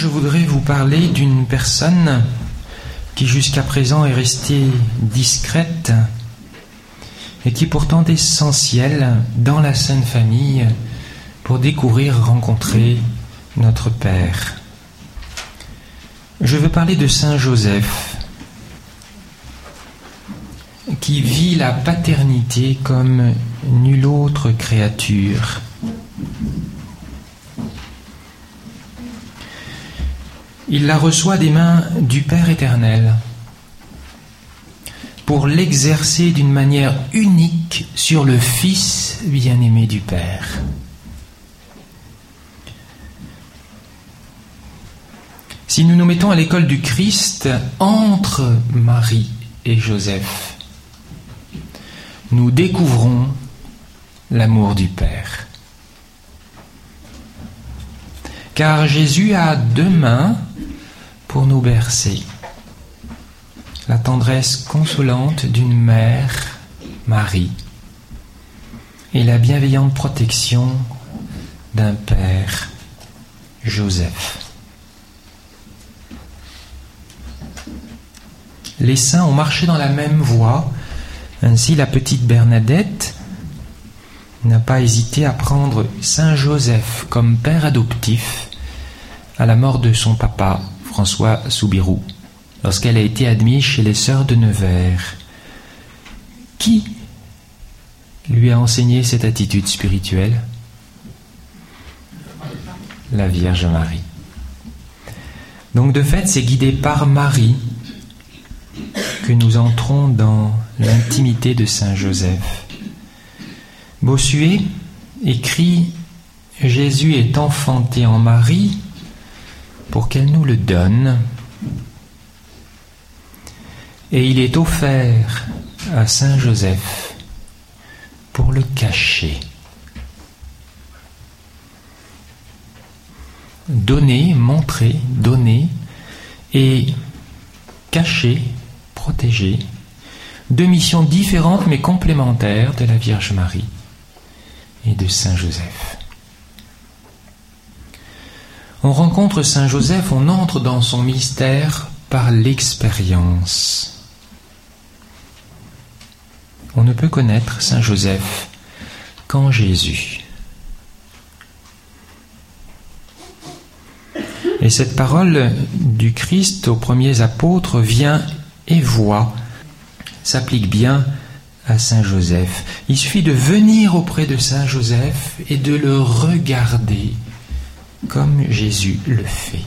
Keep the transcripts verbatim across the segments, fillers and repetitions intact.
voudrais vous parler d'une personne qui jusqu'à présent est restée discrète et qui est pourtant essentielle dans la Sainte Famille pour découvrir, rencontrer notre Père. Je veux parler de Saint Joseph, qui vit la paternité comme nulle autre créature. Il la reçoit des mains du Père éternel pour l'exercer d'une manière unique sur le Fils bien-aimé du Père. Si nous nous mettons à l'école du Christ entre Marie et Joseph, nous découvrons l'amour du Père. Car Jésus a deux mains pour nous bercer. La tendresse consolante d'une mère, Marie, et la bienveillante protection d'un père, Joseph. Les saints ont marché dans la même voie. Ainsi, la petite Bernadette n'a pas hésité à prendre Saint Joseph comme père adoptif à la mort de son papa, François Soubirous, lorsqu'elle a été admise chez les sœurs de Nevers. Qui lui a enseigné cette attitude spirituelle ? La Vierge Marie. Donc de fait, c'est guidé par Marie que nous entrons dans l'intimité de Saint Joseph. Bossuet écrit « Jésus est enfanté en Marie pour qu'elle nous le donne, et il est offert à Saint Joseph pour le cacher. » Donner, montrer, donner et cacher, protéger, deux missions différentes mais complémentaires de la Vierge Marie et de Saint Joseph. On rencontre Saint Joseph, on entre dans son mystère par l'expérience. On ne peut connaître Saint Joseph qu'en Jésus. Et cette parole du Christ aux premiers apôtres vient et voit, s'applique bien à Saint Joseph. Il suffit de venir auprès de Saint Joseph et de le regarder comme Jésus le fait.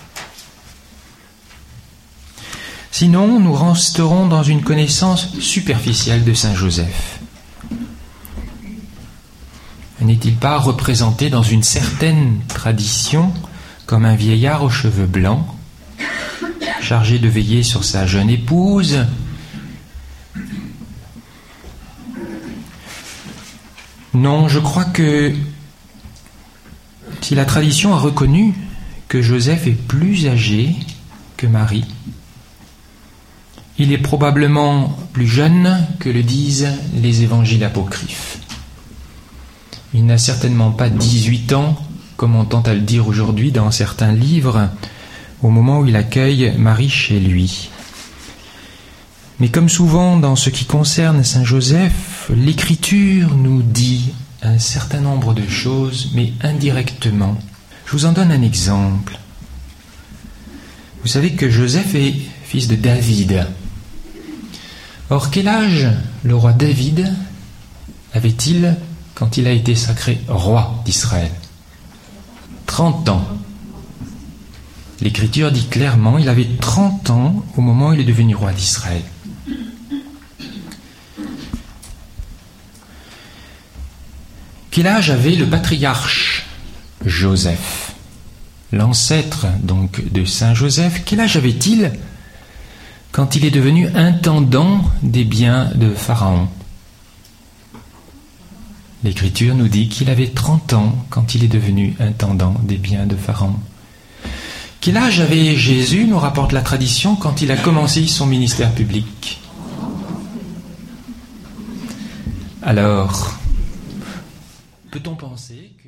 Sinon, nous resterons dans une connaissance superficielle de Saint Joseph. N'est-il pas représenté dans une certaine tradition comme un vieillard aux cheveux blancs, chargé de veiller sur sa jeune épouse? Non, je crois que si la tradition a reconnu que Joseph est plus âgé que Marie, il est probablement plus jeune que le disent les évangiles apocryphes. Il n'a certainement pas dix-huit ans, comme on tente à le dire aujourd'hui dans certains livres, au moment où il accueille Marie chez lui. Mais comme souvent dans ce qui concerne Saint Joseph, l'Écriture nous dit un certain nombre de choses, mais indirectement. Je vous en donne un exemple. Vous savez que Joseph est fils de David. Or, quel âge le roi David avait-il quand il a été sacré roi d'Israël ? trente ans. L'Écriture dit clairement, il avait trente ans au moment où il est devenu roi d'Israël. Quel âge avait le patriarche Joseph, l'ancêtre donc de Saint Joseph? Quel âge avait-il quand il est devenu intendant des biens de Pharaon? L'Écriture nous dit qu'il avait trente ans quand il est devenu intendant des biens de Pharaon. Quel âge avait Jésus, nous rapporte la tradition, quand il a commencé son ministère public? Alors, peut-on penser